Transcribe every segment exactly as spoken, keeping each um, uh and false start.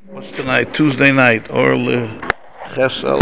What's tonight? Tuesday night or Chesel.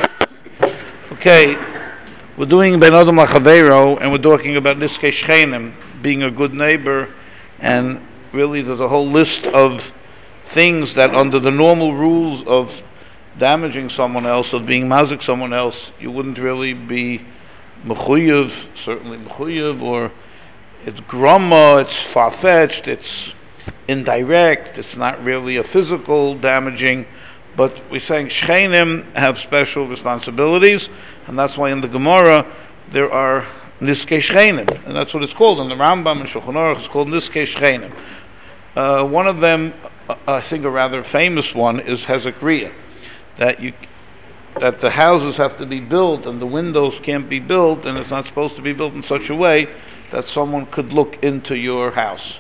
Okay, we're doing Ben Adam Lachavero, and we're talking about Niskei Shchenim, being a good neighbor, and really there's a whole list of things that under the normal rules of damaging someone else, of being mazik someone else, you wouldn't really be mechuyev, certainly mechuyev, or it's grama, it's far-fetched, it's indirect, it's not really a physical damaging, but we're saying Shchenim have special responsibilities, and that's why in the Gemara there are Niskei Shchenim, and that's what it's called. In the Rambam and Shulchan Aruch, it's called Niskei Shchenim. Uh, one of them, uh, I think a rather famous one, is Hezekriya, that you that the houses have to be built and the windows can't be built, and it's not supposed to be built in such a way that someone could look into your house.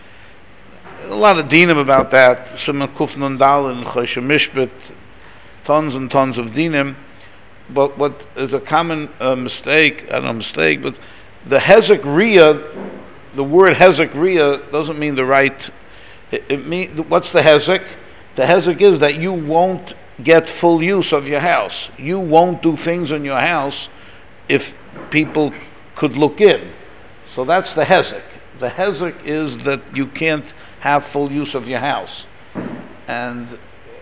A lot of dinim about that. Shimon Kuf Nun Daled and Choshen Mishpat, tons and tons of dinim. But what is a common uh, mistake, I don't know mistake, but the Hezek Riyah, the word Hezek Riyah doesn't mean the right. It, it mean, what's the Hezek? The Hezek is that you won't get full use of your house. You won't do things in your house if people could look in. So that's the Hezek. The Hezek is that you can't have full use of your house. And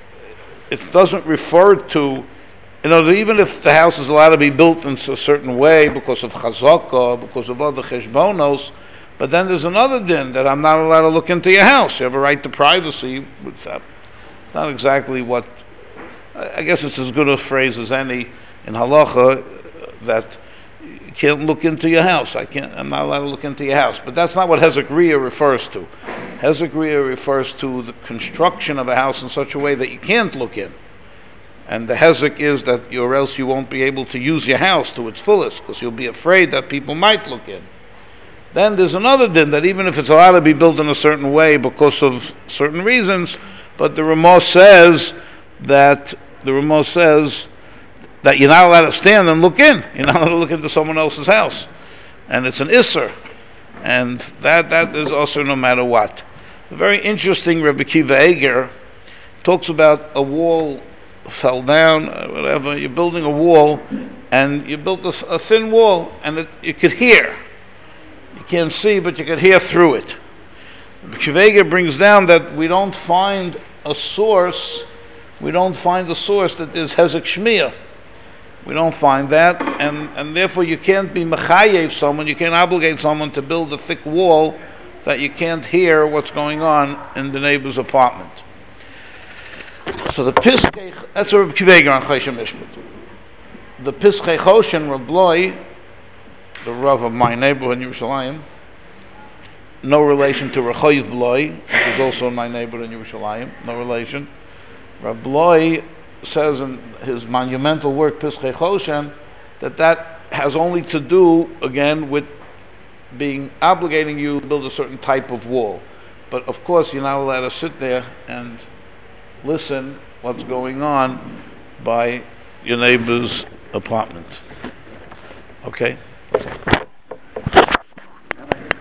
it doesn't refer to, you know, even if the house is allowed to be built in a certain way because of chazakah, because of other cheshbonos, but then there's another din that I'm not allowed to look into your house. You have a right to privacy. It's not exactly what, I guess it's as good a phrase as any in halacha, that you can't look into your house. I can't, I'm not allowed to look into your house. But that's not what Hezek Riyah refers to. Hezek Riyah refers to the construction of a house in such a way that you can't look in. And the Hezek is that you, or else you won't be able to use your house to its fullest, because you'll be afraid that people might look in. Then there's another din that even if it's allowed to be built in a certain way because of certain reasons, but the Ramah says that the Ramah says that you're not allowed to stand and look in. You're not allowed to look into someone else's house. And it's an Isser. And that that is also no matter what. A very interesting Rebbe Kiva Eger talks about a wall fell down, whatever. You're building a wall, and you built a, a thin wall, and it, you could hear. You can't see, but you could hear through it. Rebbe Kiva Eger brings down that we don't find a source, we don't find a source that is Hezek Shmiyah. We don't find that, and, and therefore you can't be mechayev someone, you can't obligate someone to build a thick wall that you can't hear what's going on in the neighbor's apartment. So the Piskei, that's a Reb Kiva Eger on Choshen Mishpat. The Piskei Choshen, Reb Loi, the Rav of my neighborhood in Yerushalayim, no relation to Rechoiv Loi, which is also in my neighborhood in Yerushalayim, no relation. Reb Loi says in his monumental work Piskei Choshen that that has only to do again with being obligating you to build a certain type of wall, but of course you're not allowed to sit there and listen what's going on by your neighbor's apartment. Okay.